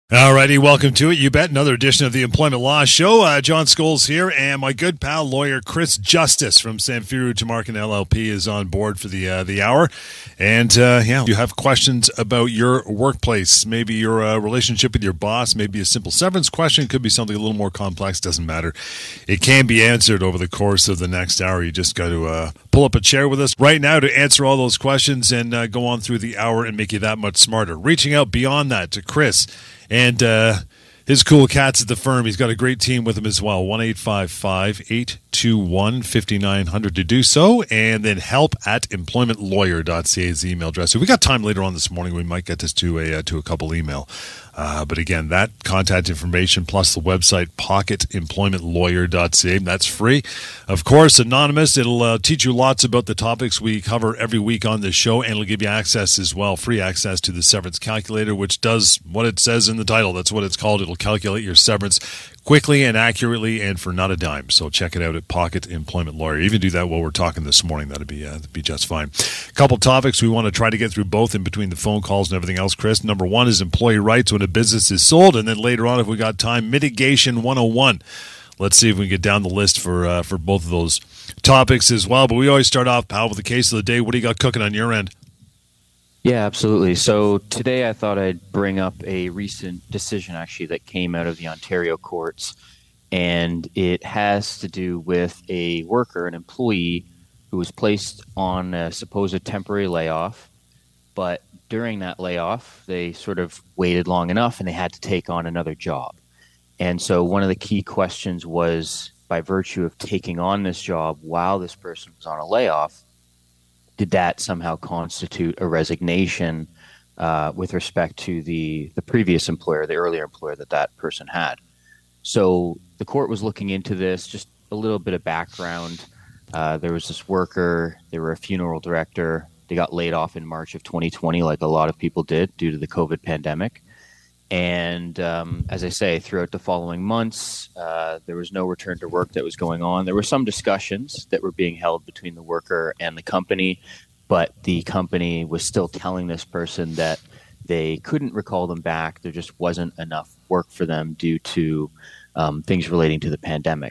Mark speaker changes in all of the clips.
Speaker 1: Alrighty, welcome to it. You bet. Another edition of the Employment Law Show. John Scholes here, and my good pal, lawyer Chris Justice from Samfiru Tamarkin LLP is on board for the hour. And you have questions about your workplace, maybe your relationship with your boss, maybe a simple severance question, could be something a little more complex. Doesn't matter. It can be answered over the course of the next hour. You just got to pull up a chair with us right now to answer all those questions and go on through the hour and make you that much smarter. Reaching out beyond that to Chris and his cool cats at the firm. He's got a great team with him as well. 1-855-821-5900 to do so. And then help@employmentlawyer.ca is the email address. So we got time later on this morning. We might get this to a couple email. But again, that contact information plus the website pocketemploymentlawyer.ca. That's free. Of course, anonymous. It'll teach you lots about the topics we cover every week on this show, and it'll give you access as well, free access to the severance calculator, which does what it says in the title. That's what it's called. It'll calculate your severance quickly and accurately and for not a dime. So check it out at Pocket Employment Lawyer. Even do that while we're talking this morning. That'd be just fine. A couple topics we want to try to get through both in between the phone calls and everything else, Chris. Number one is employee rights when a business is sold. And then later on, if we got time, mitigation 101. Let's see if we can get down the list for both of those topics as well. But we always start off, pal, with the case of the day. What do you got cooking on your end?
Speaker 2: Yeah, absolutely. So today I thought I'd bring up a recent decision actually that came out of the Ontario courts, and it has to do with a worker, an employee, who was placed on a supposed temporary layoff, but during that layoff, they sort of waited long enough and they had to take on another job. And so one of the key questions was, by virtue of taking on this job while this person was on a layoff, did that somehow constitute a resignation with respect to the previous employer, the earlier employer that person had? So the court was looking into this. Just a little bit of background. There was this worker, they were a funeral director. They got laid off in March of 2020, like a lot of people did due to the COVID pandemic. And as I say, throughout the following months, there was no return to work that was going on. There were some discussions that were being held between the worker and the company, but the company was still telling this person that they couldn't recall them back. There just wasn't enough work for them due to things relating to the pandemic.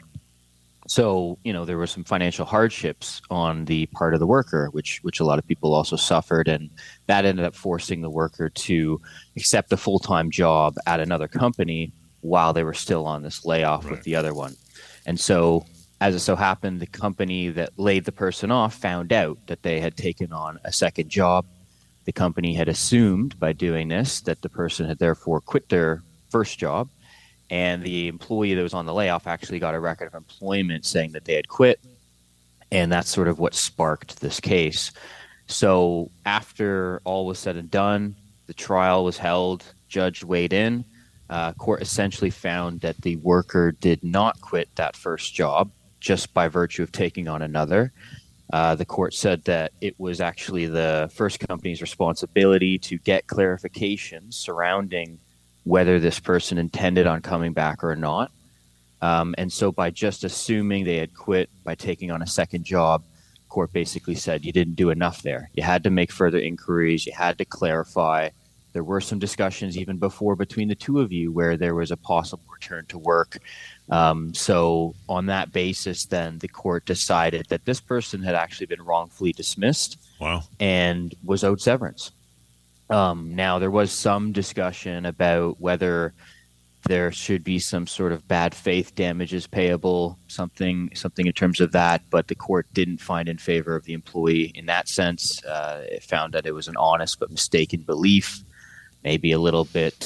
Speaker 2: So, there were some financial hardships on the part of the worker, which a lot of people also suffered. And that ended up forcing the worker to accept a full-time job at another company while they were still on this layoff with the other one. And so, as it so happened, the company that laid the person off found out that they had taken on a second job. The company had assumed by doing this that the person had therefore quit their first job. And the employee that was on the layoff actually got a record of employment saying that they had quit. And that's sort of what sparked this case. So after all was said and done, the trial was held, judge weighed in. Court essentially found that the worker did not quit that first job just by virtue of taking on another. The court said that it was actually the first company's responsibility to get clarification surrounding whether this person intended on coming back or not. And so by just assuming they had quit by taking on a second job, court basically said you didn't do enough there. You had to make further inquiries. You had to clarify. There were some discussions even before between the two of you where there was a possible return to work. So on that basis, then the court decided that this person had actually been wrongfully dismissed.
Speaker 1: Wow.
Speaker 2: And was owed severance. Now, there was some discussion about whether there should be some sort of bad faith damages payable, something in terms of that, but the court didn't find in favor of the employee in that sense. It found that it was an honest but mistaken belief, maybe a little bit,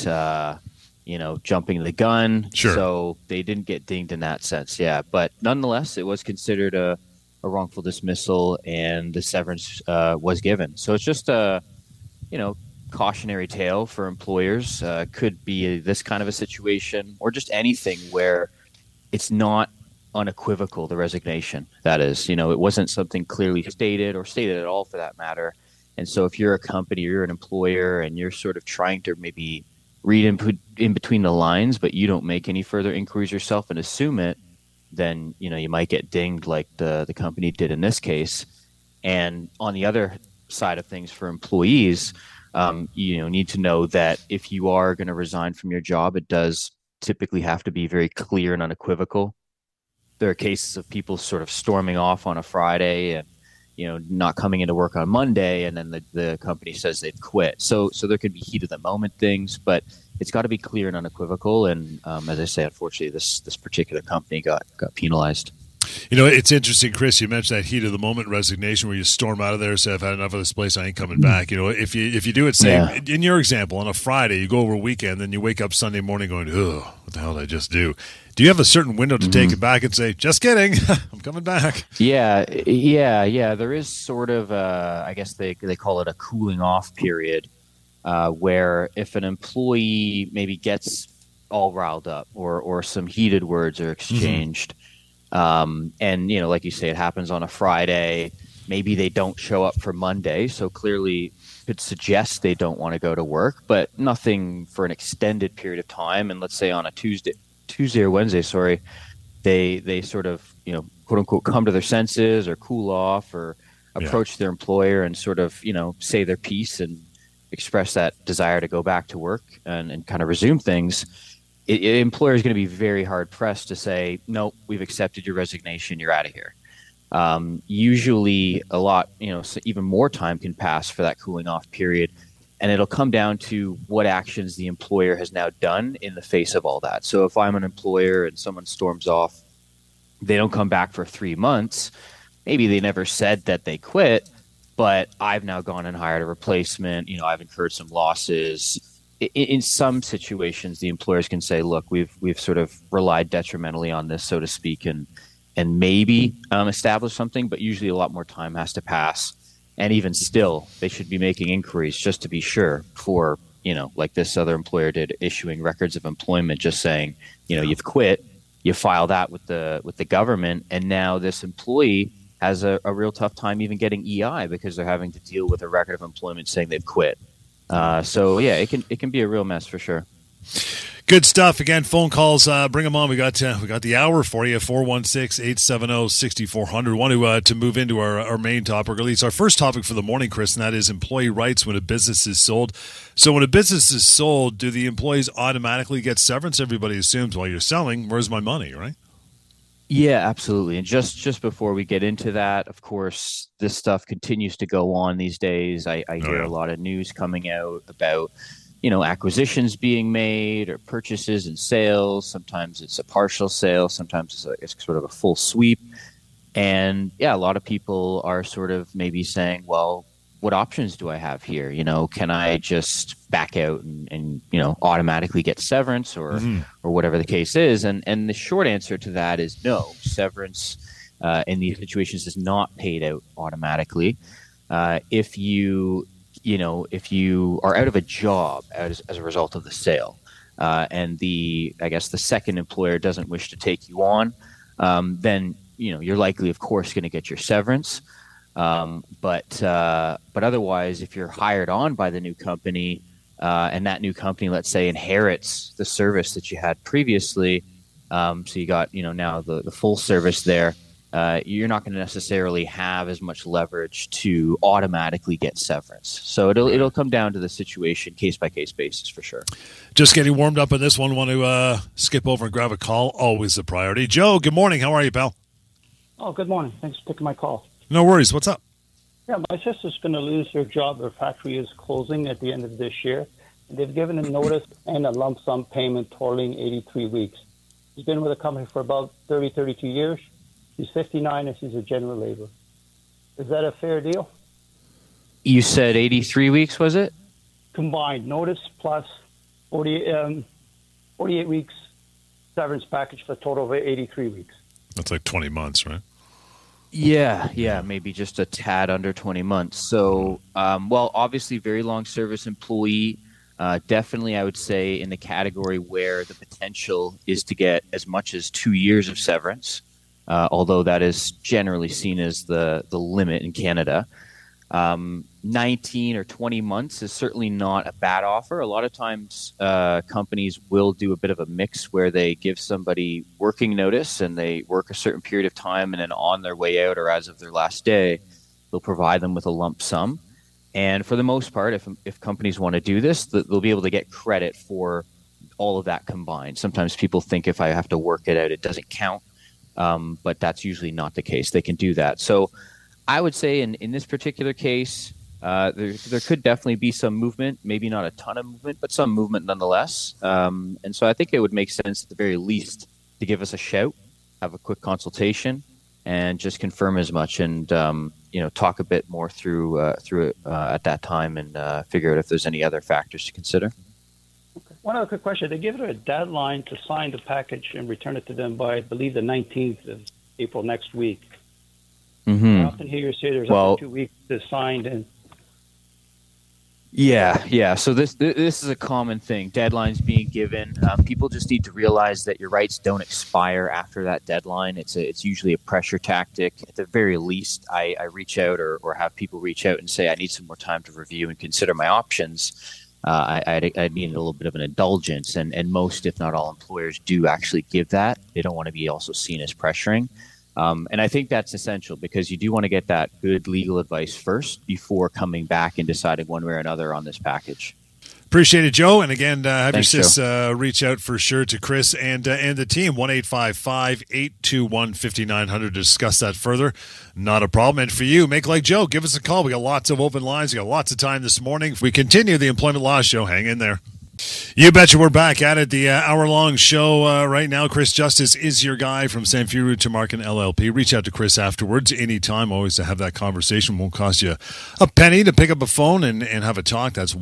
Speaker 2: jumping the gun.
Speaker 1: Sure.
Speaker 2: So they didn't get dinged in that sense, yeah. But nonetheless, it was considered a wrongful dismissal, and the severance was given. So it's just a, cautionary tale for employers. Could be this kind of a situation, or just anything where it's not unequivocal, the resignation. That is, it wasn't something clearly stated or stated at all for that matter. And so if you're a company or you're an employer and you're sort of trying to maybe read in between the lines, but you don't make any further inquiries yourself and assume it, then, you might get dinged like the company did in this case. And on the other side of things for employees, need to know that if you are going to resign from your job, it does typically have to be very clear and unequivocal. There are cases of people sort of storming off on a Friday and not coming into work on Monday, and then the company says they've quit. So there could be heat of the moment things, but it's got to be clear and unequivocal. And as I say, unfortunately, this particular company got penalized.
Speaker 1: It's interesting, Chris. You mentioned that heat of the moment resignation where you storm out of there, say, I've had enough of this place, I ain't coming back. If you do it, say, in your example, on a Friday, you go over a weekend, then you wake up Sunday morning going, oh, what the hell did I just do? Do you have a certain window to take it back and say, just kidding, I'm coming back?
Speaker 2: Yeah. There is sort of, I guess they call it a cooling off period, where if an employee maybe gets all riled up or some heated words are exchanged, and like you say, it happens on a Friday, maybe they don't show up for Monday, so clearly could suggest they don't want to go to work, but nothing for an extended period of time. And let's say on a Tuesday or Wednesday, they sort of, quote unquote, come to their senses or cool off or approach their employer and sort of, say their piece and express that desire to go back to work and kind of resume things. Employer is going to be very hard pressed to say, no, we've accepted your resignation, you're out of here. Usually a lot, so even more time can pass for that cooling off period. And it'll come down to what actions the employer has now done in the face of all that. So if I'm an employer and someone storms off, they don't come back for 3 months. Maybe they never said that they quit, but I've now gone and hired a replacement. I've incurred some losses. In some situations, the employers can say, look, we've sort of relied detrimentally on this, so to speak, and maybe establish something, but usually a lot more time has to pass. And even still, they should be making inquiries just to be sure for, like this other employer did, issuing records of employment, just saying, you've quit, you file that with the government, and now this employee has a real tough time even getting EI because they're having to deal with a record of employment saying they've quit. It can be a real mess for sure.
Speaker 1: Good stuff. Again, phone calls, bring them on. We got the hour for you, 416-870-6400. Want to move into our main topic, or at least our first topic for the morning, Chris, and that is employee rights when a business is sold. So when a business is sold, do the employees automatically get severance? Everybody assumes, while you're selling, where's my money, right?
Speaker 2: Yeah, absolutely. And just before we get into that, of course, this stuff continues to go on these days. I hear a lot of news coming out about acquisitions being made or purchases and sales. Sometimes it's a partial sale. Sometimes it's sort of a full sweep. And a lot of people are sort of maybe saying, well, what options do I have here? Can I just back out and automatically get severance or whatever the case is? And the short answer to that is no. Severance in these situations is not paid out automatically. If you are out of a job as a result of the sale, and the second employer doesn't wish to take you on, then you're likely, of course, going to get your severance. But otherwise, if you're hired on by the new company, and that new company, let's say, inherits the service that you had previously, so you got now the full service there. You're not going to necessarily have as much leverage to automatically get severance. So it'll come down to the situation, case by case basis for sure.
Speaker 1: Just getting warmed up on this one. Want to skip over and grab a call? Always a priority. Joe, good morning. How are you, pal?
Speaker 3: Oh, good morning. Thanks for taking my call.
Speaker 1: No worries. What's up?
Speaker 3: Yeah, my sister's going to lose her job. Her factory is closing at the end of this year. They've given a notice and a lump sum payment totaling 83 weeks. She's been with the company for about 32 years. She's 59 and she's a general laborer. Is that a fair deal?
Speaker 2: You said 83 weeks, was it?
Speaker 3: Combined notice plus 48 weeks severance package for a total of 83 weeks.
Speaker 1: That's like 20 months, right?
Speaker 2: Yeah, maybe just a tad under 20 months. So, obviously very long service employee, definitely I would say in the category where the potential is to get as much as 2 years of severance, although that is generally seen as the limit in Canada. 19 or 20 months is certainly not a bad offer. A lot of times companies will do a bit of a mix where they give somebody working notice and they work a certain period of time, and then on their way out or as of their last day, they'll provide them with a lump sum. And for the most part, if companies want to do this, they'll be able to get credit for all of that combined. Sometimes people think if I have to work it out, it doesn't count. But that's usually not the case. They can do that. So I would say in this particular case, there could definitely be some movement, maybe not a ton of movement, but some movement nonetheless. And so I think it would make sense at the very least to give us a shout, have a quick consultation, and just confirm as much, and talk a bit more through it at that time, and figure out if there's any other factors to consider.
Speaker 3: Okay. One other quick question: they give it a deadline to sign the package and return it to them by, I believe, the 19th of April next week.
Speaker 2: Mm-hmm.
Speaker 3: I often hear you say there's up to 2 weeks to sign and.
Speaker 2: Yeah. So this is a common thing. Deadlines being given. People just need to realize that your rights don't expire after that deadline. It's usually a pressure tactic. At the very least, I reach out or have people reach out and say, I need some more time to review and consider my options. I need a little bit of an indulgence. And most, if not all, employers do actually give that. They don't want to be also seen as pressuring. And I think that's essential because you do want to get that good legal advice first before coming back and deciding one way or another on this package.
Speaker 1: Appreciate it, Joe. And again, have
Speaker 2: Thanks,
Speaker 1: your sis reach out for sure to Chris and the team, 1-855-821-5900 to discuss that further. Not a problem. And for you, make like Joe. Give us a call. We got lots of open lines. We got lots of time this morning. We continue the Employment Law Show. Hang in there. You betcha. We're back at it. The hour-long show right now. Chris Justice is your guy from Samfiru Tamarkin LLP. Reach out to Chris afterwards anytime. Always to have that conversation. Won't cost you a penny to pick up a phone and have a talk. That's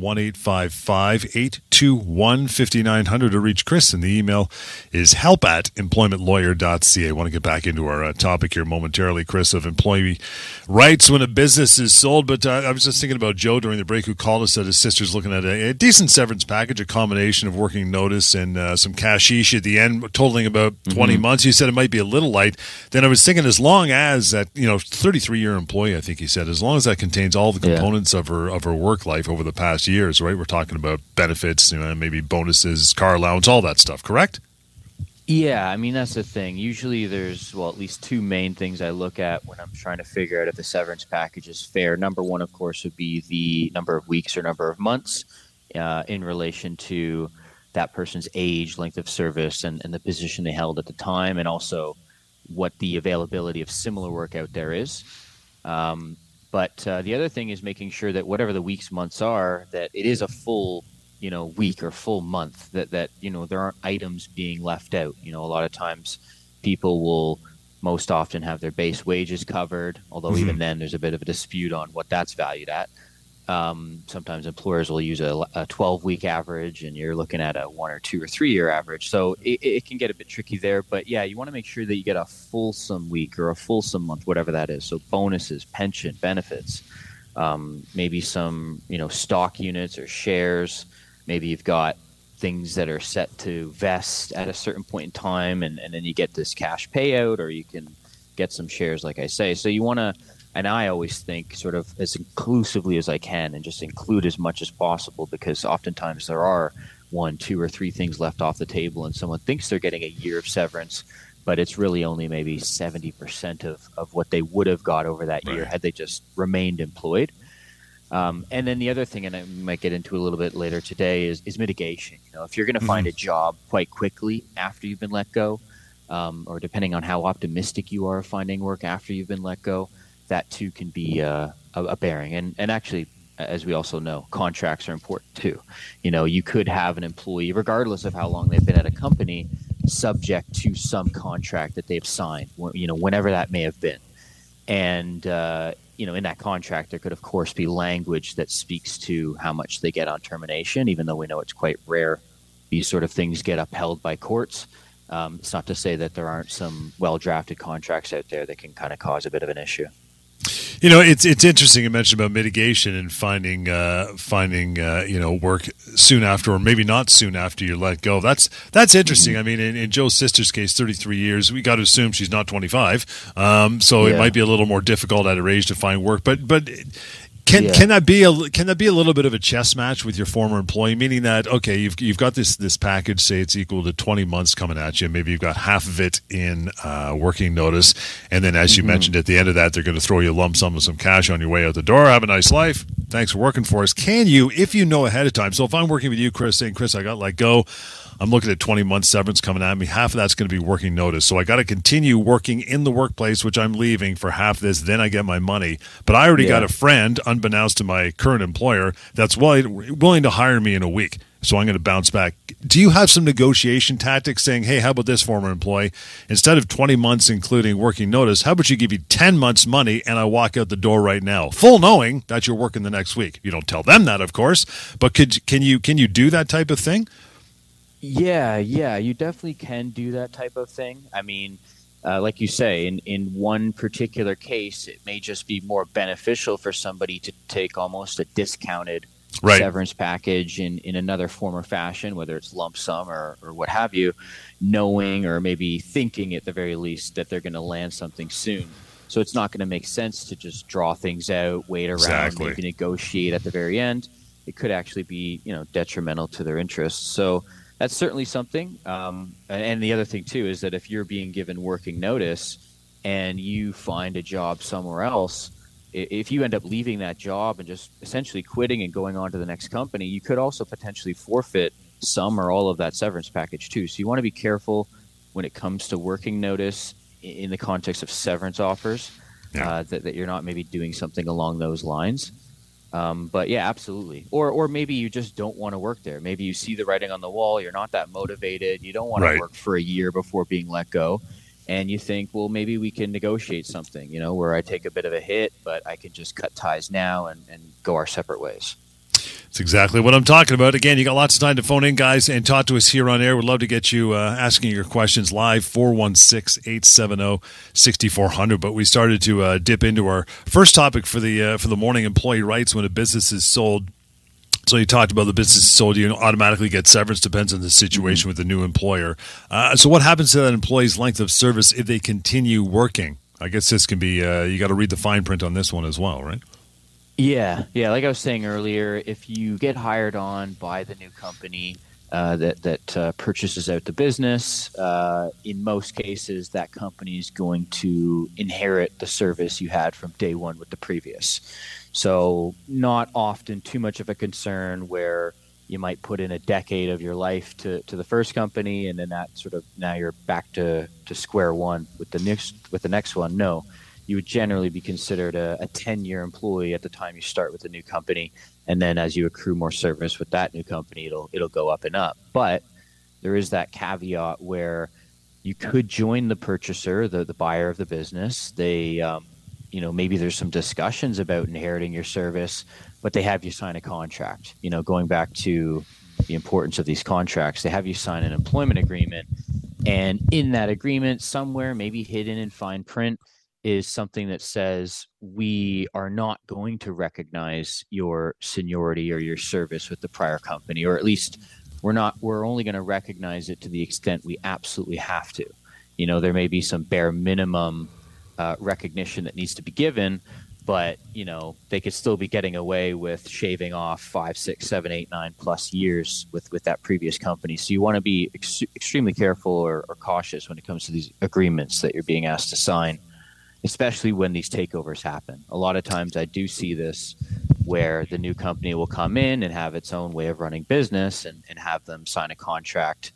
Speaker 1: 1-855-821-5900 to reach Chris. And the email is help@employmentlawyer.ca. I want to get back into our topic here momentarily, Chris, of employee rights when a business is sold. But I was just thinking about Joe during the break who called us that his sister's looking at a decent severance package, a combination of working notice and some cashish at the end, totaling about 20 months. You said it might be a little light. Then I was thinking, as long as that, 33-year employee, I think he said, as long as that contains all the components of her work life over the past years, right? We're talking about benefits, maybe bonuses, car allowance, all that stuff, correct?
Speaker 2: Yeah, I mean, that's the thing. Usually there's, at least two main things I look at when I'm trying to figure out if the severance package is fair. Number one, of course, would be the number of weeks or number of months in relation to that person's age, length of service, and the position they held at the time, and also what the availability of similar work out there is. But the other thing is making sure that whatever the weeks, months are, that it is a full week or full month, that there aren't items being left out. A lot of times people will most often have their base wages covered, although even then there's a bit of a dispute on what that's valued at. Sometimes employers will use a 12-week average, and you're looking at a 1 or 2 or 3 year average. So it can get a bit tricky there. But yeah, you want to make sure that you get a fulsome week or a fulsome month, whatever that is. So bonuses, pension, benefits, maybe some stock units or shares. Maybe you've got things that are set to vest at a certain point in time, and then you get this cash payout, or you can get some shares, like I say. So you want to. And I always think sort of as inclusively as I can and just include as much as possible, because oftentimes there are 1, 2, or 3 things left off the table and someone thinks they're getting a year of severance, but it's really only maybe 70% of what they would have got over that year had they just remained employed. And then the other thing, and I might get into a little bit later today, is mitigation. If you're going to find a job quite quickly after you've been let go, or depending on how optimistic you are of finding work after you've been let go, that too can be a bearing. And actually, as we also know, contracts are important too. You could have an employee, regardless of how long they've been at a company, subject to some contract that they've signed, whenever that may have been. And, in that contract, there could, of course, be language that speaks to how much they get on termination, even though we know it's quite rare these sort of things get upheld by courts. It's not to say that there aren't some well-drafted contracts out there that can kind of cause a bit of an issue.
Speaker 1: It's interesting you mentioned about mitigation and finding work soon after, or maybe not soon after you're let go. That's interesting. I mean, in Joe's sister's case, 33 years. We got to assume she's not 25, so it might be a little more difficult at her age to find work. But Can that be a little bit of a chess match with your former employee? Meaning that, okay, you've got this package, say it's equal to 20 months coming at you. Maybe you've got half of it in working notice, and then as you mentioned at the end of that, they're going to throw you a lump sum of some cash on your way out the door. Have a nice life. Thanks for working for us. Can you, if you know ahead of time, so if I'm working with you, Chris, saying, Chris, I got let go, I'm looking at 20 months severance coming at me, half of that's going to be working notice. So I got to continue working in the workplace, which I'm leaving for half this, then I get my money. But I already got a friend, unbeknownst to my current employer, that's willing to hire me in a week. So I'm going to bounce back. Do you have some negotiation tactics saying, hey, how about this, former employee? Instead of 20 months, including working notice, how about you give you 10 months money and I walk out the door right now, full knowing that you're working the next week? You don't tell them that, of course, but can you do that type of thing?
Speaker 2: Yeah, you definitely can do that type of thing. I mean, like you say, in one particular case, it may just be more beneficial for somebody to take almost a discounted severance package in another form or fashion, whether it's lump sum or what have you, knowing or maybe thinking at the very least that they're going to land something soon. So it's not going to make sense to just draw things out, wait around, maybe negotiate at the very end. It could actually be, detrimental to their interests. So that's certainly something. And the other thing, too, is that if you're being given working notice and you find a job somewhere else, if you end up leaving that job and just essentially quitting and going on to the next company, you could also potentially forfeit some or all of that severance package, too. So you want to be careful when it comes to working notice in the context of severance offers, that you're not maybe doing something along those lines. But yeah, absolutely. Or maybe you just don't want to work there. Maybe you see the writing on the wall. You're not that motivated. You don't want to work for a year before being let go. And you think, well, maybe we can negotiate something, where I take a bit of a hit, but I can just cut ties now and go our separate ways.
Speaker 1: That's exactly what I'm talking about. Again, you got lots of time to phone in, guys, and talk to us here on air. We'd love to get you asking your questions live, 416-870-6400. But we started to dip into our first topic for the morning, employee rights when a business is sold. So you talked about the business is sold, you automatically get severance, depends on the situation with the new employer. So what happens to that employee's length of service if they continue working? I guess this can be, you got to read the fine print on this one as well, right?
Speaker 2: Yeah. Like I was saying earlier, if you get hired on by the new company that purchases out the business, in most cases, that company is going to inherit the service you had from day one with the previous. So not often too much of a concern where you might put in a decade of your life to the first company, and then that sort of now you're back to square one with the next one. No. You would generally be considered a 10-year employee at the time you start with the new company, and then as you accrue more service with that new company, it'll go up and up. But there is that caveat where you could join the purchaser, the buyer of the business. They, maybe there's some discussions about inheriting your service, but they have you sign a contract. Going back to the importance of these contracts, they have you sign an employment agreement, and in that agreement, somewhere maybe hidden in fine print, is something that says we are not going to recognize your seniority or your service with the prior company, or at least we're only going to recognize it to the extent we absolutely have to. There may be some bare minimum recognition that needs to be given, but they could still be getting away with shaving off 5, 6, 7, 8, 9 plus years with that previous company. So you want to be extremely careful or cautious when it comes to these agreements that you're being asked to sign, especially when these takeovers happen. A lot of times I do see this where the new company will come in and have its own way of running business and have them sign a contract.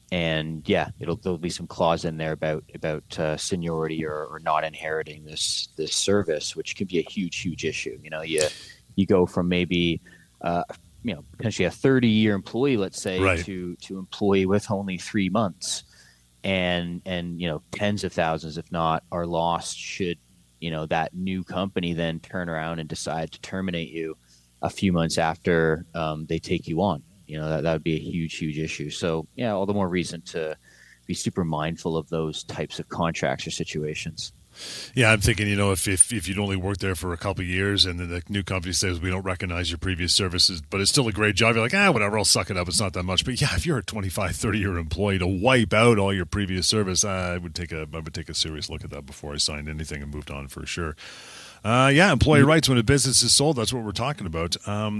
Speaker 2: And there'll be some clause in there about seniority or not inheriting this service, which can be a huge issue. You go from maybe potentially a 30-year employee, let's say, to employee with only 3 months. And tens of thousands, if not, are lost should that new company then turn around and decide to terminate you a few months after they take you on. That would be a huge issue. So all the more reason to be super mindful of those types of contracts or situations.
Speaker 1: Yeah, I'm thinking, if you'd only worked there for a couple of years and then the new company says we don't recognize your previous services, but it's still a great job, you're like, whatever, I'll suck it up. It's not that much. But if you're a 25, 30-year employee, to wipe out all your previous service, I would take a serious look at that before I signed anything and moved on for sure. Employee rights when a business is sold, that's what we're talking about.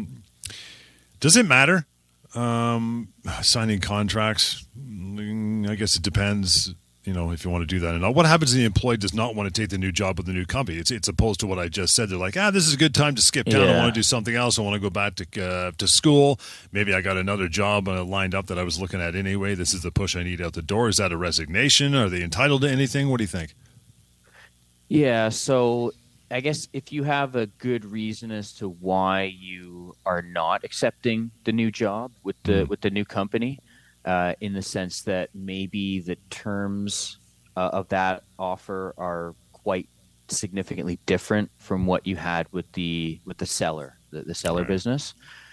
Speaker 1: Does it matter? Signing contracts, I guess it depends. if you want to do that. And what happens if the employee does not want to take the new job with the new company? It's opposed to what I just said. They're like, this is a good time to skip town. I want to do something else. I want to go back to school. Maybe I got another job lined up that I was looking at anyway. This is the push I need out the door. Is that a resignation? Are they entitled to anything? What do you think?
Speaker 2: Yeah, so I guess if you have a good reason as to why you are not accepting the new job with the new company, in the sense that maybe the terms of that offer are quite significantly different from what you had with the seller, the seller business.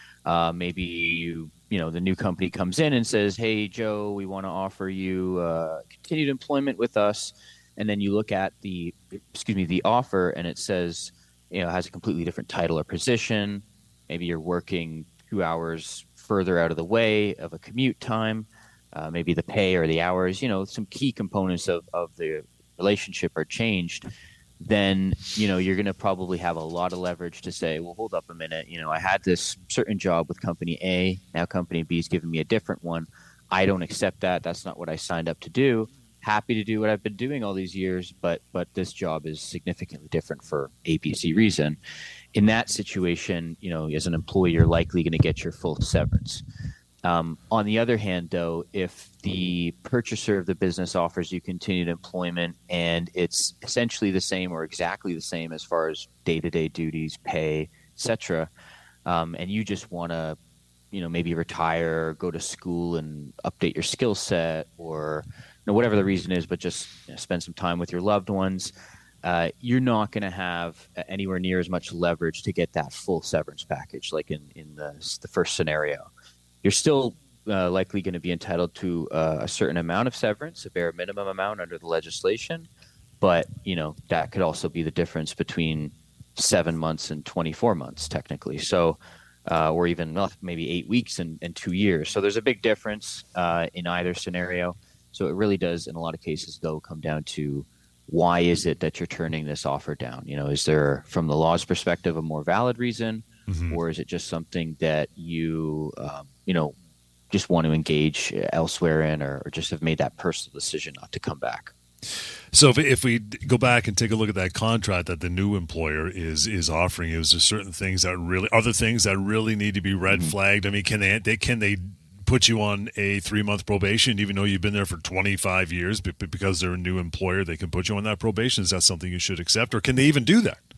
Speaker 2: Maybe the new company comes in and says, "Hey, Joe, we want to offer you continued employment with us." And then you look at the offer, and it says, has a completely different title or position. Maybe you're working 2 hours further out of the way of a commute time. Maybe the pay or the hours, some key components of the relationship are changed. Then, you're going to probably have a lot of leverage to say, well, hold up a minute. I had this certain job with company A. Now company B is giving me a different one. I don't accept that. That's not what I signed up to do. Happy to do what I've been doing all these years, but this job is significantly different for ABC reason. In that situation, as an employee, you're likely going to get your full severance. On the other hand, though, if the purchaser of the business offers you continued employment and it's essentially the same or exactly the same as far as day-to-day duties, pay, etc., and you just want to, maybe retire, or go to school and update your skill set, or whatever the reason is, but just spend some time with your loved ones, you're not going to have anywhere near as much leverage to get that full severance package like in the first scenario. You're still likely going to be entitled to a certain amount of severance, a bare minimum amount under the legislation, but that could also be the difference between 7 months and 24 months technically. So or even maybe 8 weeks and 2 years. So there's a big difference in either scenario. So it really does, in a lot of cases, though, come down to why is it that you're turning this offer down? Is there, from the law's perspective, a more valid reason, or is it just something that you, just want to engage elsewhere in, or just have made that personal decision not to come back?
Speaker 1: So if we go back and take a look at that contract that the new employer is offering, is there certain things that really need to be red flagged? I mean, can they put you on a 3-month probation, even though you've been there for 25 years, but because they're a new employer, they can put you on that probation? Is that something you should accept, or can they even do that?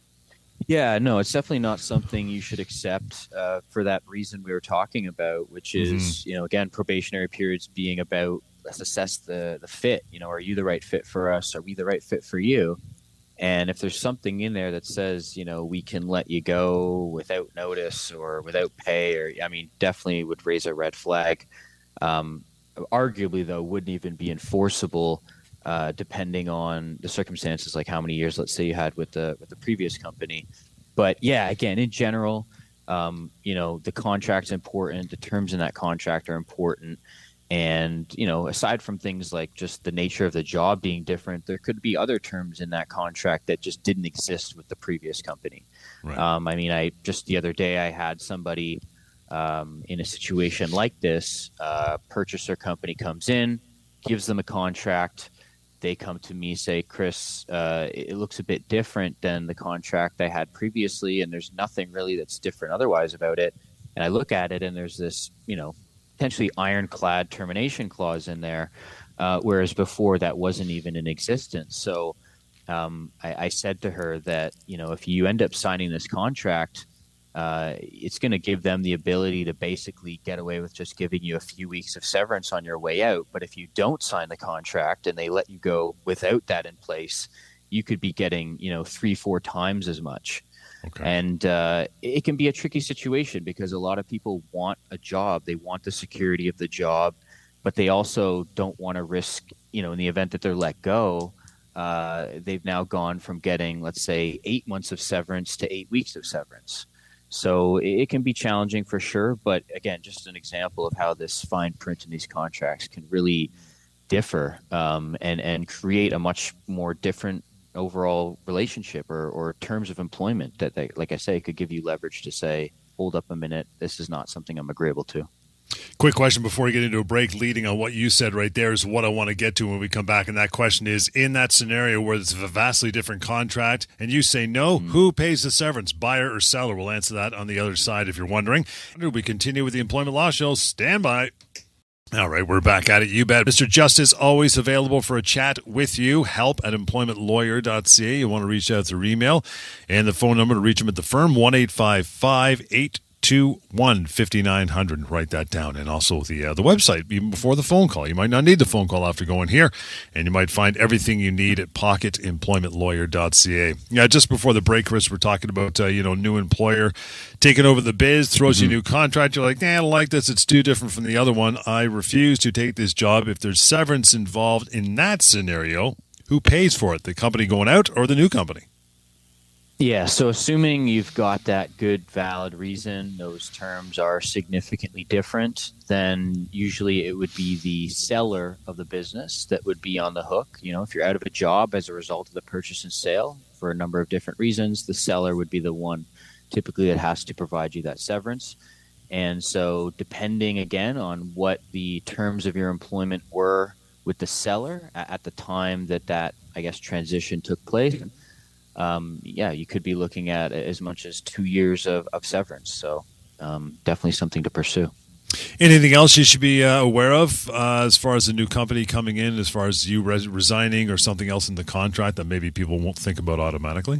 Speaker 2: Yeah, no, it's definitely not something you should accept for that reason we were talking about, which is, again, probationary periods being about, let's assess the fit. Are you the right fit for us? Are we the right fit for you? And if there's something in there that says, we can let you go without notice or without pay, or, definitely would raise a red flag. Arguably, though, wouldn't even be enforceable depending on the circumstances, like how many years, let's say, you had with the previous company. But yeah, again, in general, the contract's important. The terms in that contract are important. And, aside from things like just the nature of the job being different, there could be other terms in that contract that just didn't exist with the previous company. Right. Just the other day, I had somebody in a situation like this. Purchaser company comes in, gives them a contract. They come to me, say, Chris, it looks a bit different than the contract I had previously, and there's nothing really that's different otherwise about it. And I look at it, and there's this, potentially ironclad termination clause in there, whereas before that wasn't even in existence. So I said to her that, if you end up signing this contract, it's going to give them the ability to basically get away with just giving you a few weeks of severance on your way out. But if you don't sign the contract and they let you go without that in place, you could be getting, 3-4 times as much. Okay. And it can be a tricky situation because a lot of people want a job. They want the security of the job, but they also don't want to risk, in the event that they're let go, they've now gone from getting, let's say, 8 months of severance to 8 weeks of severance. So it can be challenging for sure. But again, just an example of how this fine print in these contracts can really differ and create a much more different overall relationship or terms of employment that they, like I say, could give you leverage to say, hold up a minute, this is not something I'm agreeable to.
Speaker 1: Quick question before we get into a break, leading on what you said right there is what I want to get to when we come back. And that question is, in that scenario where it's a vastly different contract and you say no, who pays the severance, buyer or seller? We'll answer that on the other side if you're wondering. We continue with the Employment Law Show. Stand by. All right, we're back at it. You bet. Mr. Justice, always available for a chat with you. help@employmentlawyer.ca. You want to reach out through email. And the phone number to reach him at the firm, 1-855-821-5900. Write that down. And also the website, even before the phone call. You might not need the phone call after going here. And you might find everything you need at pocketemploymentlawyer.ca. Yeah, just before the break, Chris, we're talking about, new employer taking over the biz, throws you a new contract. You're like, I don't like this. It's too different from the other one. I refuse to take this job. If there's severance involved in that scenario, who pays for it? The company going out or the new company?
Speaker 2: Yeah, so assuming you've got that good, valid reason, those terms are significantly different, then usually it would be the seller of the business that would be on the hook. If you're out of a job as a result of the purchase and sale for a number of different reasons, the seller would be the one typically that has to provide you that severance. And so depending, again, on what the terms of your employment were with the seller at the time that transition took place, you could be looking at as much as 2 years of severance. So definitely something to pursue.
Speaker 1: Anything else you should be aware of as far as the new company coming in, as far as you resigning or something else in the contract that maybe people won't think about automatically?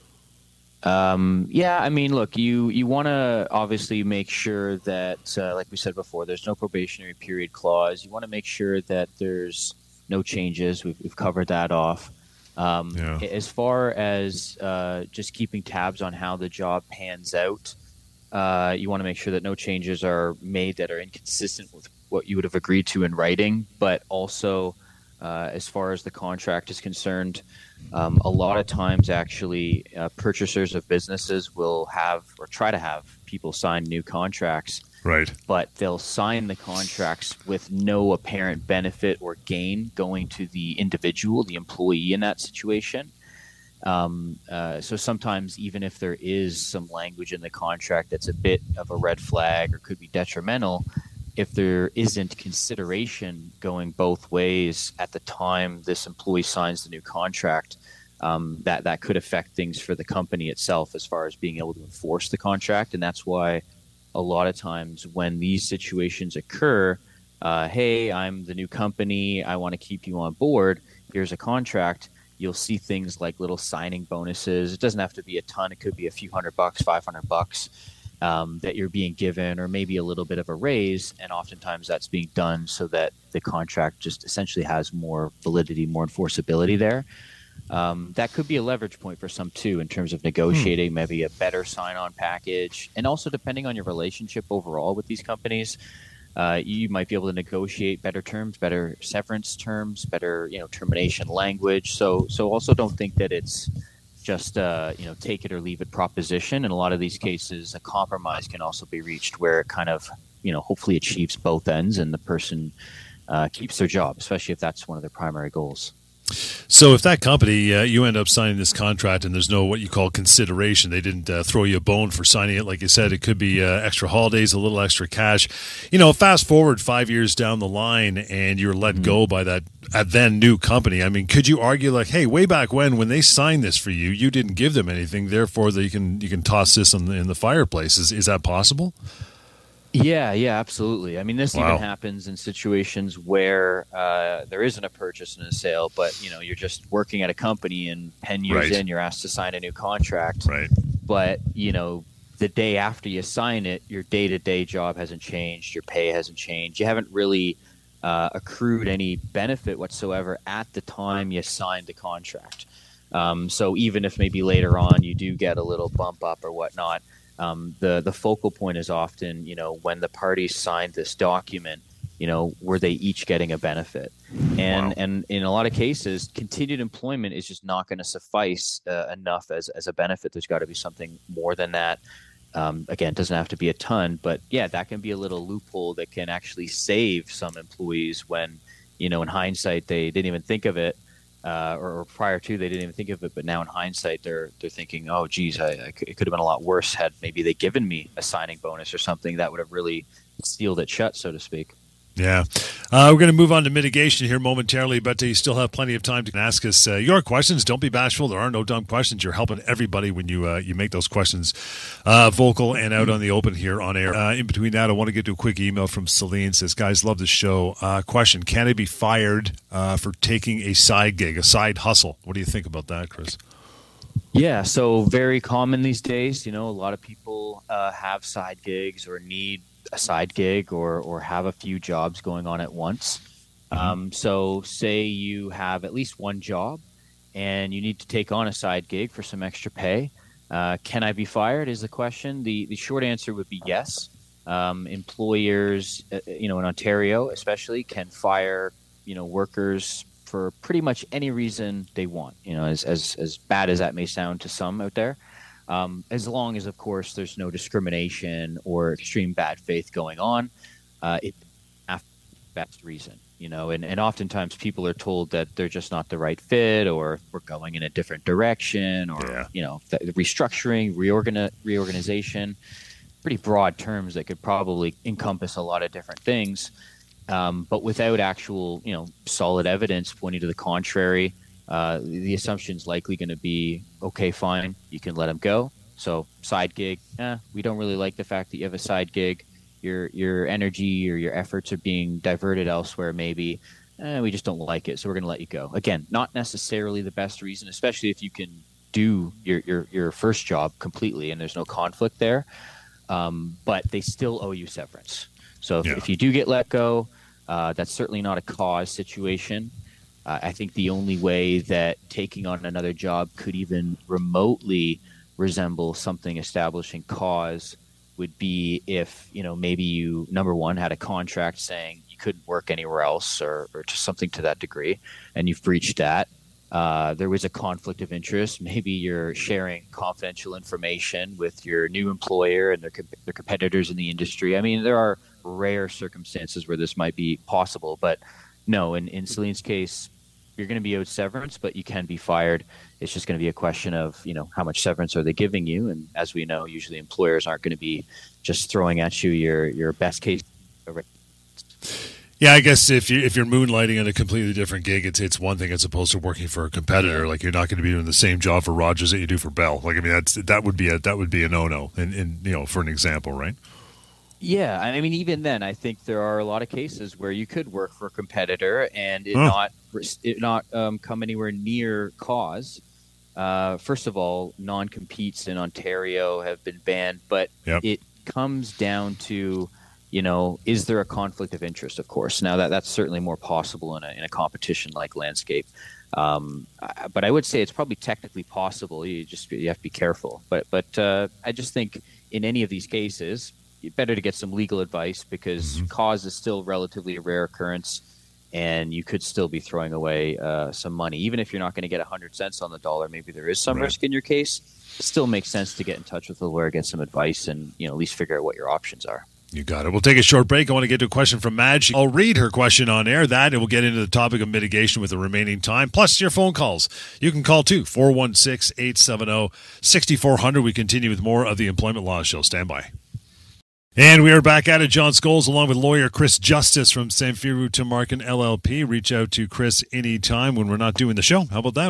Speaker 2: Look, you want to obviously make sure that, like we said before, there's no probationary period clause. You want to make sure that there's no changes. We've covered that off. As far as just keeping tabs on how the job pans out, you want to make sure that no changes are made that are inconsistent with what you would have agreed to in writing. But also, as far as the contract is concerned, a lot of times actually purchasers of businesses will have or try to have people sign new contracts.
Speaker 1: Right.
Speaker 2: But they'll sign the contracts with no apparent benefit or gain going to the individual, the employee in that situation. So sometimes even if there is some language in the contract that's a bit of a red flag or could be detrimental, if there isn't consideration going both ways at the time this employee signs the new contract, that could affect things for the company itself as far as being able to enforce the contract. And that's why a lot of times when these situations occur, hey, I'm the new company, I want to keep you on board, here's a contract, you'll see things like little signing bonuses. It doesn't have to be a ton. It could be a few $100, $500 that you're being given, or maybe a little bit of a raise. And oftentimes that's being done so that the contract just essentially has more validity, more enforceability there. That could be a leverage point for some too, in terms of negotiating maybe a better sign-on package. And also depending on your relationship overall with these companies, you might be able to negotiate better terms, better severance terms, better, termination language. So also don't think that it's just take it or leave it proposition. In a lot of these cases, a compromise can also be reached where it kind of, hopefully achieves both ends and the person keeps their job, especially if that's one of their primary goals.
Speaker 1: So if that company, you end up signing this contract and there's no what you call consideration, they didn't throw you a bone for signing it. Like you said, it could be extra holidays, a little extra cash. Fast forward 5 years down the line and you're let go by that then new company. I mean, could you argue like, hey, way back when they signed this for you, you didn't give them anything, therefore you can toss this in the fireplace. Is that possible?
Speaker 2: Yeah, absolutely. I mean, this even happens in situations where there isn't a purchase and a sale, but you're just working at a company and 10 years in, you're asked to sign a new contract.
Speaker 1: Right.
Speaker 2: But the day after you sign it, your day-to-day job hasn't changed, your pay hasn't changed. You haven't really accrued any benefit whatsoever at the time you signed the contract. So even if maybe later on you do get a little bump up or whatnot, the focal point is often, when the parties signed this document, were they each getting a benefit? And in a lot of cases, continued employment is just not going to suffice enough as a benefit. There's got to be something more than that. Again, it doesn't have to be a ton, but that can be a little loophole that can actually save some employees when, in hindsight, they didn't even think of it. or prior to, they didn't even think of it, but now in hindsight, they're thinking, oh, geez, it could have been a lot worse had maybe they given me a signing bonus or something that would have really sealed it shut, so to speak.
Speaker 1: Yeah. We're going to move on to mitigation here momentarily, but you still have plenty of time to ask us your questions. Don't be bashful. There are no dumb questions. You're helping everybody when you make those questions vocal and out on the open here on air. In between that, I want to get to a quick email from Celine. Says, guys, love the show. Question, can I be fired for taking a side gig, a side hustle? What do you think about that, Chris?
Speaker 2: Yeah, so very common these days. A lot of people have side gigs or need a side gig or have a few jobs going on at once. So say you have at least one job and you need to take on a side gig for some extra pay. Can I be fired is the question. The short answer would be yes. Employers, in Ontario especially, can fire, workers for pretty much any reason they want, as bad as that may sound to some out there. As long as, of course, there's no discrimination or extreme bad faith going on, it after best reason, and oftentimes people are told that they're just not the right fit, or we're going in a different direction, or the restructuring, reorganization, pretty broad terms that could probably encompass a lot of different things, but without actual, solid evidence pointing to the contrary. The assumption is likely going to be, okay, fine, you can let them go. So side gig, we don't really like the fact that you have a side gig. Your energy or your efforts are being diverted elsewhere maybe. We just don't like it, so we're going to let you go. Again, not necessarily the best reason, especially if you can do your first job completely and there's no conflict there. But they still owe you severance. So if you do get let go, that's certainly not a cause situation. I think the only way that taking on another job could even remotely resemble something establishing cause would be if, maybe you, number one, had a contract saying you couldn't work anywhere else or just something to that degree, and you've breached that. There was a conflict of interest. Maybe you're sharing confidential information with your new employer and their competitors in the industry. I mean, there are rare circumstances where this might be possible, but no, in Celine's case, you're going to be owed severance, but you can be fired. It's just going to be a question of, how much severance are they giving you? And as we know, usually employers aren't going to be just throwing at you your best case.
Speaker 1: Yeah, I guess if you're moonlighting on a completely different gig, it's one thing as opposed to working for a competitor. Like, you're not going to be doing the same job for Rogers that you do for Bell. Like, I mean, that would be a no-no. And for an example, right?
Speaker 2: Yeah, I mean, even then, I think there are a lot of cases where you could work for a competitor and it not come anywhere near cause. First of all, non-competes in Ontario have been banned, but it comes down to, is there a conflict of interest? Of course. Now that's certainly more possible in a competition like Landscape. But I would say it's probably technically possible. You have to be careful. But I just think in any of these cases, better to get some legal advice, because cause is still relatively a rare occurrence, and you could still be throwing away some money. Even if you're not going to get 100 cents on the dollar, maybe there is some risk in your case. It still makes sense to get in touch with a lawyer, get some advice, and at least figure out what your options are.
Speaker 1: You got it. We'll take a short break. I want to get to a question from Madge. I'll read her question on air, and we'll get into the topic of mitigation with the remaining time, plus your phone calls. You can call, too, 416-870-6400. We continue with more of the Employment Law Show. Stand by. And we are back at it. John Scholes, along with lawyer Chris Justice from Samfiru Tumarkin LLP. Reach out to Chris anytime when we're not doing the show. How about that?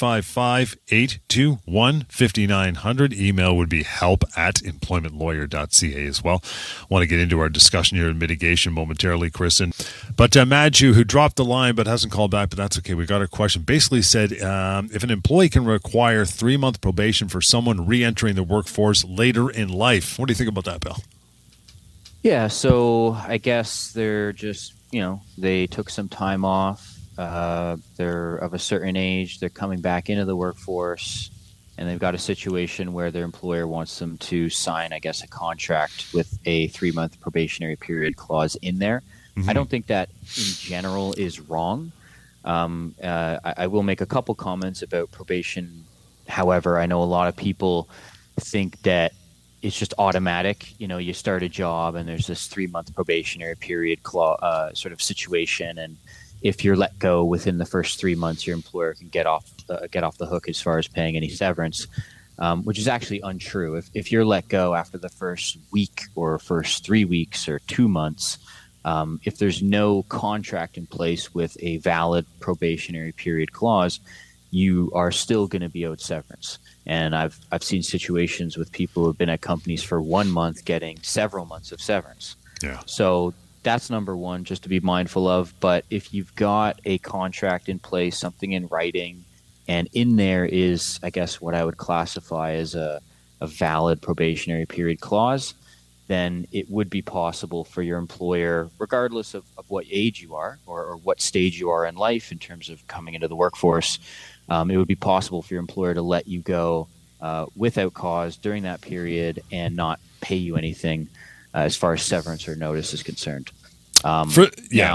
Speaker 1: 1-855-821-5900. Email would be help@employmentlawyer.ca as well. Want to get into our discussion here in mitigation momentarily, Chris. But Madju, who dropped the line but hasn't called back, but that's okay. We got her question. Basically said, if an employee can require 3-month probation for someone re-entering the workforce later in life, what do you think about that, Bill?
Speaker 2: Yeah, so I guess they're just, they took some time off. They're of a certain age. They're coming back into the workforce, and they've got a situation where their employer wants them to sign, I guess, a contract with a 3-month probationary period clause in there. I don't think that in general is wrong. I will make a couple comments about probation. However, I know a lot of people think that it's just automatic. You start a job and there's this 3-month probationary period sort of situation, and if you're let go within the first 3 months, your employer can get off the hook as far as paying any severance, which is actually untrue. If you're let go after the first week or first 3 weeks or 2 months, if there's no contract in place with a valid probationary period clause, you are still going to be owed severance. And I've seen situations with people who have been at companies for 1 month getting several months of severance.
Speaker 1: Yeah.
Speaker 2: So that's number one, just to be mindful of. But if you've got a contract in place, something in writing, and in there is, I guess, what I would classify as a valid probationary period clause, then it would be possible for your employer, regardless of what age you are or what stage you are in life in terms of coming into the workforce, it would be possible for your employer to let you go without cause during that period and not pay you anything as far as severance or notice is concerned.
Speaker 1: Go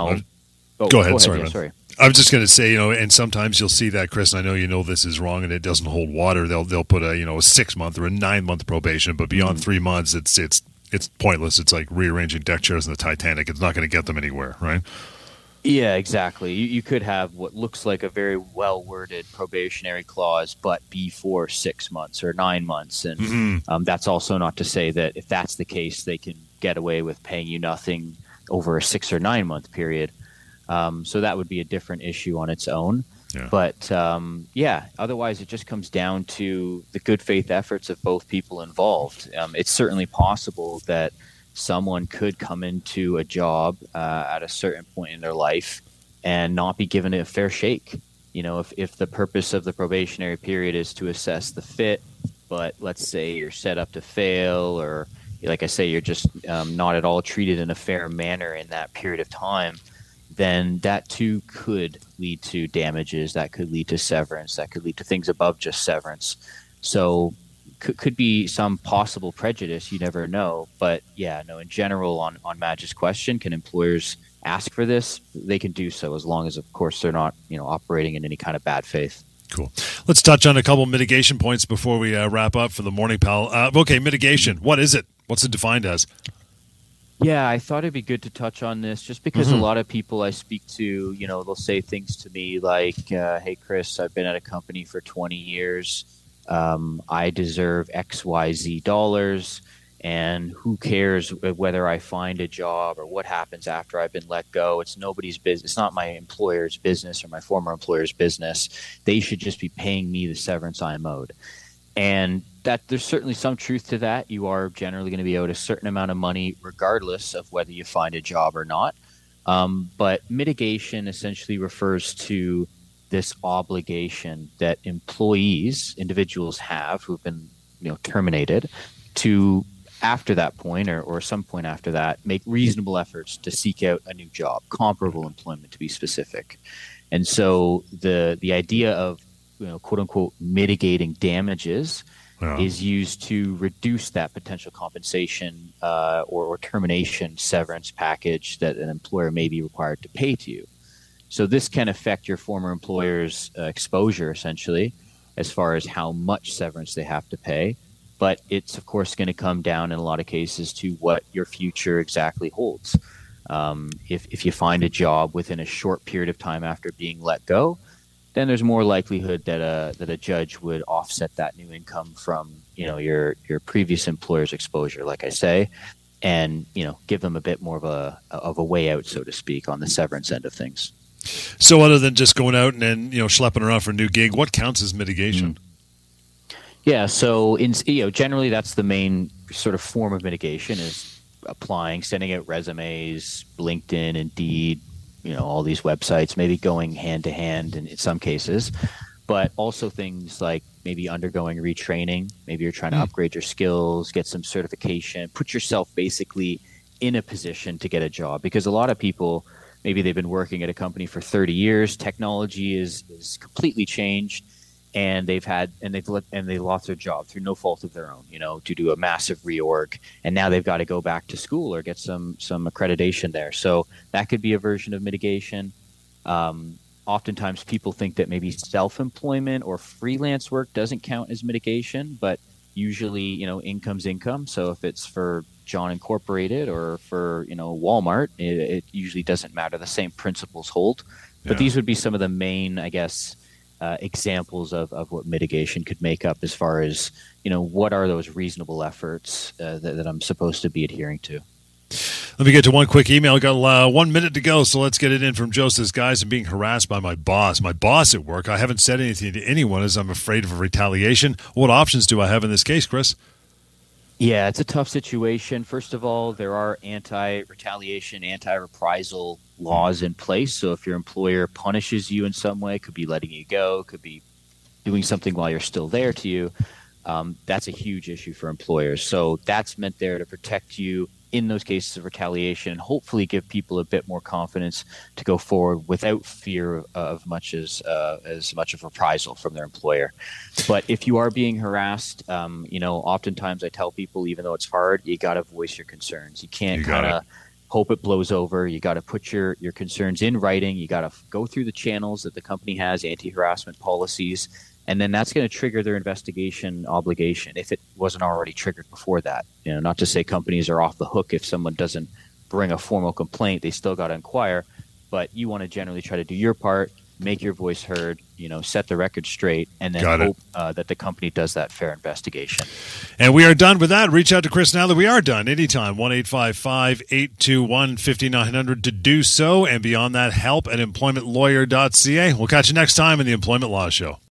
Speaker 1: ahead. Sorry. I was just going to say, and sometimes you'll see that, Chris, and I know this is wrong and it doesn't hold water. They'll put a 6 month or a 9 month probation, but beyond 3 months, it's pointless. It's like rearranging deck chairs in the Titanic. It's not going to get them anywhere, right?
Speaker 2: Yeah, exactly. You could have what looks like a very well-worded probationary clause, but be for 6 months or 9 months. And that's also not to say that if that's the case, they can get away with paying you nothing over a 6 or 9 month period. So that would be a different issue on its own.
Speaker 1: Yeah.
Speaker 2: But otherwise it just comes down to the good faith efforts of both people involved. It's certainly possible that someone could come into a job at a certain point in their life and not be given a fair shake. If the purpose of the probationary period is to assess the fit, but let's say you're set up to fail, or like I say, you're just not at all treated in a fair manner in that period of time, then that too could lead to damages, that could lead to severance, that could lead to things above just severance. So could be some possible prejudice, you never know. But in general, on Madge's question, can employers ask for this? They can do so as long as, of course, they're not operating in any kind of bad faith.
Speaker 1: Cool. Let's touch on a couple mitigation points before we wrap up for the morning, pal. Okay, mitigation. What is it? What's it defined as?
Speaker 2: Yeah, I thought it'd be good to touch on this just because a lot of people I speak to, they'll say things to me like, hey, Chris, I've been at a company for 20 years. I deserve XYZ dollars, and who cares whether I find a job or what happens after I've been let go? It's nobody's business. It's not my employer's business or my former employer's business. They should just be paying me the severance I'm owed. And that there's certainly some truth to that. You are generally going to be owed a certain amount of money regardless of whether you find a job or not. But mitigation essentially refers to this obligation that individuals have who've been terminated to, after that point or some point after that, make reasonable efforts to seek out a new job, comparable employment to be specific. And so the idea of quote unquote mitigating damages is used to reduce that potential compensation or termination severance package that an employer may be required to pay to you. So this can affect your former employer's exposure, essentially, as far as how much severance they have to pay. But it's, of course, going to come down in a lot of cases to what your future exactly holds. If you find a job within a short period of time after being let go, then there's more likelihood that a judge would offset that new income from your previous employer's exposure, like I say, and give them a bit more of a way out, so to speak, on the severance end of things.
Speaker 1: So other than just going out and then schlepping around for a new gig, what counts as mitigation?
Speaker 2: Yeah, so generally that's the main sort of form of mitigation is applying, sending out resumes, LinkedIn, Indeed, all these websites, maybe going hand to hand in some cases, but also things like maybe undergoing retraining. Maybe you're trying to upgrade your skills, get some certification, put yourself basically in a position to get a job, because a lot of people, maybe they've been working at a company for 30 years. Technology is completely changed, and they lost their job through no fault of their own, due to a massive reorg. And now they've got to go back to school or get some accreditation there. So that could be a version of mitigation. Oftentimes people think that maybe self-employment or freelance work doesn't count as mitigation, but usually, income's income. So if it's for John Incorporated or for Walmart, it usually doesn't matter. The same principles hold. But these would be some of the main, I guess, examples of what mitigation could make up as far as, what are those reasonable efforts that I'm supposed to be adhering to.
Speaker 1: Let me get to one quick email. We got 1 minute to go, so let's get it in from Joe. Says, guys, I'm being harassed by my boss. My boss at work. I haven't said anything to anyone as I'm afraid of a retaliation. What options do I have in this case, Chris?
Speaker 2: Yeah, it's a tough situation. First of all, there are anti-retaliation, anti-reprisal laws in place. So if your employer punishes you in some way, could be letting you go, could be doing something while you're still there to you, that's a huge issue for employers. So that's meant there to protect you in those cases of retaliation and hopefully give people a bit more confidence to go forward without fear of as much of reprisal from their employer. But if you are being harassed, oftentimes I tell people, even though it's hard, you got to voice your concerns. You can't kind of hope it blows over. You got to put your concerns in writing. You got to go through the channels that the company has, anti-harassment policies, and then that's going to trigger their investigation obligation if it wasn't already triggered before that. Not to say companies are off the hook if someone doesn't bring a formal complaint, they still got to inquire, but you want to generally try to do your part, make your voice heard, set the record straight, and then hope that the company does that fair investigation.
Speaker 1: And we are done with that. Reach out to Chris now that we are done. Anytime, 1-855-821-5900 to do so. And beyond that, help at employmentlawyer.ca. We'll catch you next time in the Employment Law Show.